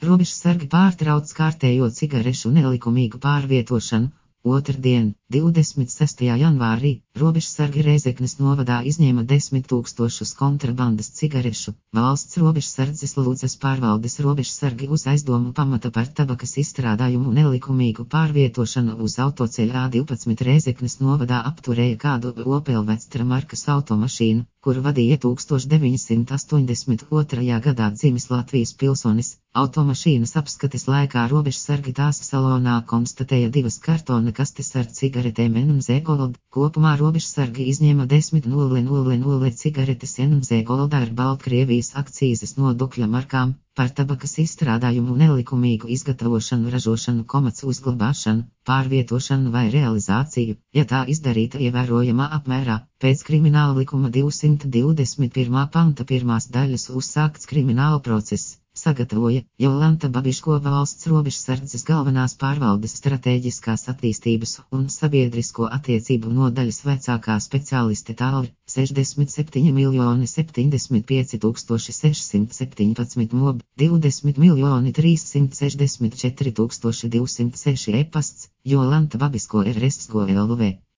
Robežsargi pārtrauc kārtējo cigarešu nelikumīgu pārvietošanu. Otrdien, 26. janvārī, robežsargi Rēzeknes novadā izņēma 10 000 kontrabandas cigarešu. Valsts robežsardzes Ludzas pārvaldes robežsargi uz aizdomu pamata par tabakas izstrādājumu nelikumīgu pārvietošanu uz autoceļa A12 Rēzeknes novadā apturēja kādu Opel Vectra markas automašīnu, kuru vadīja 1982. gadā dzimis Latvijas pilsonis. Automašīnas apskates laikā robežsargi tās salonā konstatēja 2 kartona kastes ar cigaretēm NMZ Gold. Kopumā robežsargi izņēma 10 000 cigaretes NMZ Gold ar Baltkrievijas akcīzes nodokļa markām, par tabakas izstrādājumu nelikumīgu izgatavošanu, ražošanu, uzglabāšanu, pārvietošanu vai realizāciju, ja tā izdarīta ievērojamā apmērā. Pēc krimināla likuma 221. panta 1. daļas uzsākts krimināla process. Sagatavoja Jolanta Babiškova valsts robežsardzes galvenās pārvaldes stratēģiskās attīstības un sabiedrisko attiecību nodaļas vecākā speciāliste Tāli, 67 075 617 mob, 20 364 206 e-pasts, Jolanta Babiško RS LV.